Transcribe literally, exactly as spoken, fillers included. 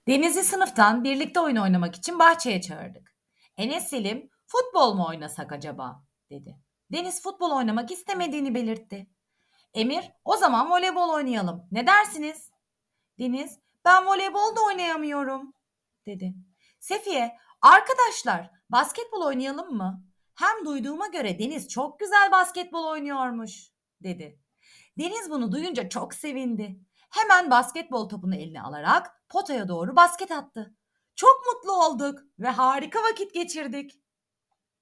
Deniz'i sınıftan birlikte oyun oynamak için bahçeye çağırdık. Enes Selim, futbol mu oynasak acaba? Dedi. Deniz futbol oynamak istemediğini belirtti. Emir, o zaman voleybol oynayalım. Ne dersiniz? Deniz, ben voleybol da oynayamıyorum, dedi. Sefiye, arkadaşlar basketbol oynayalım mı? Hem duyduğuma göre Deniz çok güzel basketbol oynuyormuş, dedi. Deniz bunu duyunca çok sevindi. Hemen basketbol topunu eline alarak potaya doğru basket attı. Çok mutlu olduk ve harika vakit geçirdik.